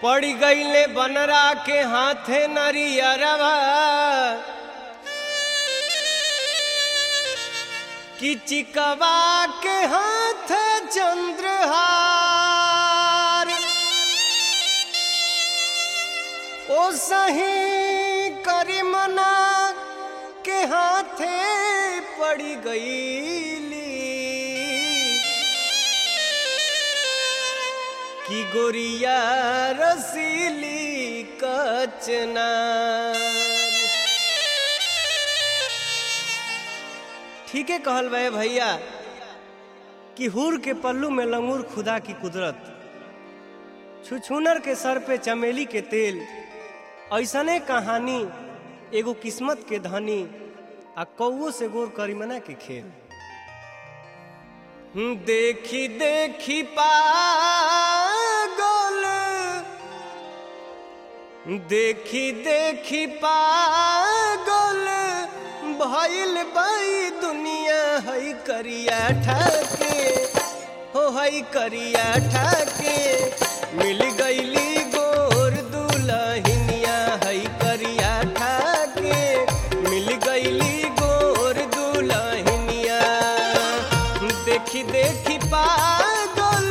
पड़ गईले बनरा के हाथे नरियरवा कि चिकवा के हाथे चंद्रहार ओ सही करीमना के हाथे पड़ी गईली कि गोरिया रसीली कचनार। ठीक है कहल बे भैया कि हुर के पल्लू में लंगूर खुदा की कुदरत, छुछुनर के सर पे चमेली के तेल, ऐसने कहानी एगो किस्मत के धनी आ कौओ से गोर करीमना के खेल। देखी देखी पागल, देखी देखी पागल भइल बाई दुनिया है करिया ठाके हो है करिया ठाके मिल गईली गोर दुल्हनिया है करिया ठाके मिल गईली गोर दुल्हनिया। देखी देखी पागल,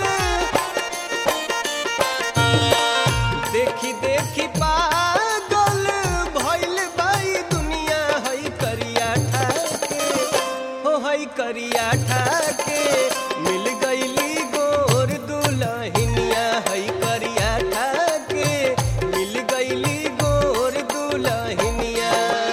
देखी देखी पागल भइल बाई दुनिया है करिया ठाके हो है करिया ठाके मिल गईली गोर दुल्हनिया है करिया ठाके मिल गईली गोर दुल्हनिया।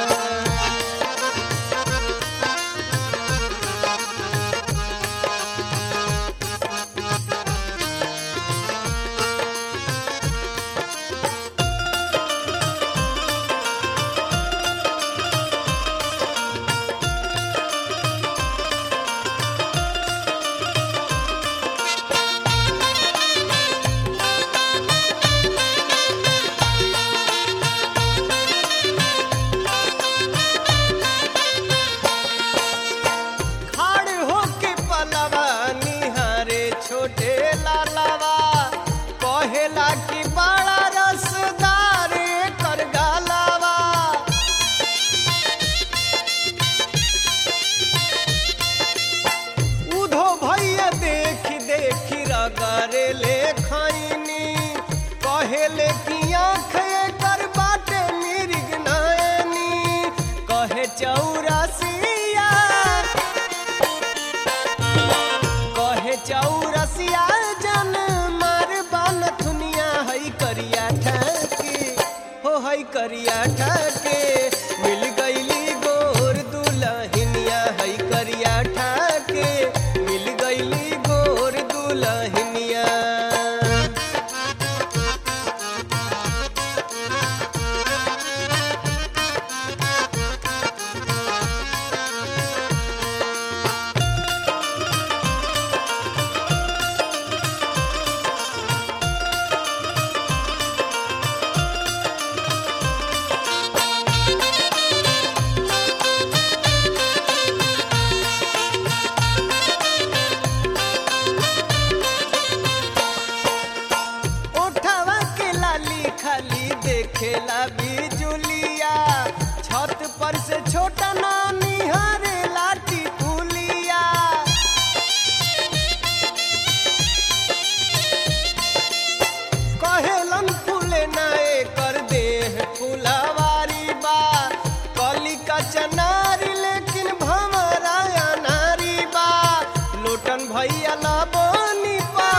छोटे लालावा कहेला कि बड़ा रसदार कर गालावा। उधो भैया देखी देखी रगरे ले खैनी कहेले कि आँख कर बाटे मिर्ग नैनी कहे चौरासिया कहे चौरसिया जन मार बान दुनिया है करिया ठाके हो है करिया ठाके मिल गईली गोर दुल्हनिया है करिया ठाके मिल गईली गोर दुल्हनिया। खाली देखेला बिजुलिया छत पर से छोटा नानी हरे लाठी पुलिया। कहेलन फूले नाए कर देह फुलवारी बा कली का चनारी लेकिन भमराया नारी बा लोटन भैया लाबनी पा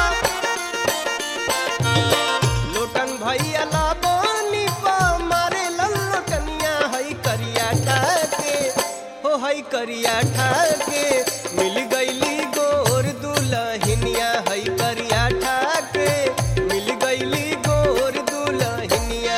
लोटन भैया लाबनी पा मारे लल्लकनिया है करिया ठाके हो है करिया ठाके मिल गईली गोर दुल्हनिया है करिया ठाके मिल गईली गोर दुल्हनिया।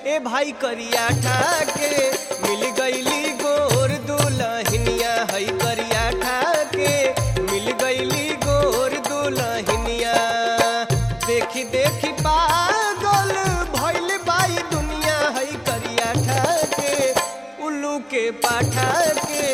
ए भाई करिया ठाके मिल गईली गोर दुल्हनिया है करिया ठाके मिल गईली गोर दुल्हनिया। देखी देखी पागल भइल बाई दुनिया है करिया ठाके उल्लू के पाठा के